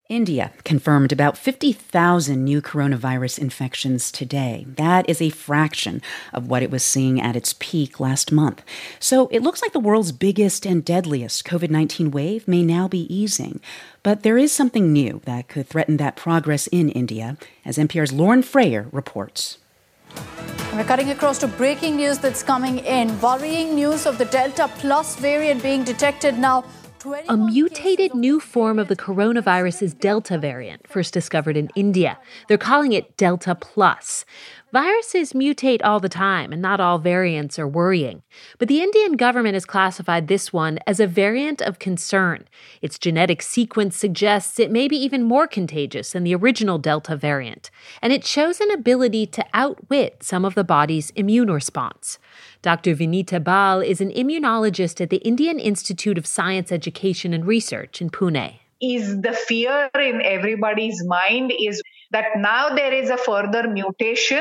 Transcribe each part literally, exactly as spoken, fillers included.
India confirmed about fifty thousand new coronavirus infections today. That is a fraction of what it was seeing at its peak last month. So it looks like the world's biggest and deadliest covid nineteen wave may now be easing. But there is something new that could threaten that progress in India, as N P R's Lauren Frayer reports. We're cutting across to breaking news that's coming in. Worrying news of the Delta Plus variant being detected now. A mutated new form of the coronavirus's Delta variant, first discovered in India. They're calling it Delta Plus. Viruses mutate all the time, and not all variants are worrying. But the Indian government has classified this one as a variant of concern. Its genetic sequence suggests it may be even more contagious than the original Delta variant, and it shows an ability to outwit some of the body's immune response. Doctor Vinita Bal is an immunologist at the Indian Institute of Science Education and Research in Pune. Is the fear in everybody's mind is that now there is a further mutation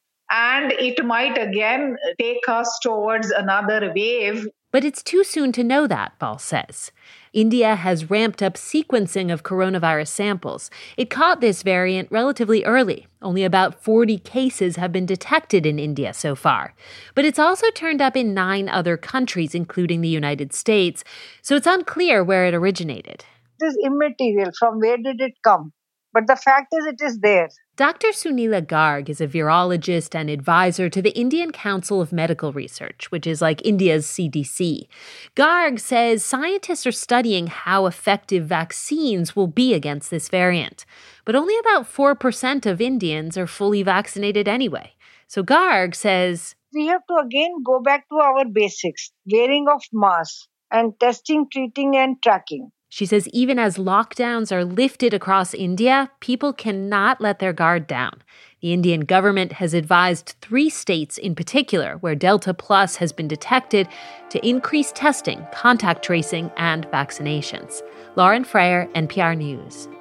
and it might again take us towards another wave. But it's too soon to know that, Bal says. India has ramped up sequencing of coronavirus samples. It caught this variant relatively early. Only about forty cases have been detected in India so far. But it's also turned up in nine other countries, including the United States, so it's unclear where it originated. It is immaterial. From where did it come? But the fact is, it is there. Doctor Sunila Garg is a virologist and advisor to the Indian Council of Medical Research, which is like India's C D C. Garg says scientists are studying how effective vaccines will be against this variant. But only about four percent of Indians are fully vaccinated anyway. So Garg says, we have to again go back to our basics, wearing of masks and testing, treating and tracking. She says even as lockdowns are lifted across India, people cannot let their guard down. The Indian government has advised three states in particular where Delta Plus has been detected to increase testing, contact tracing, and vaccinations. Lauren Frayer, N P R News.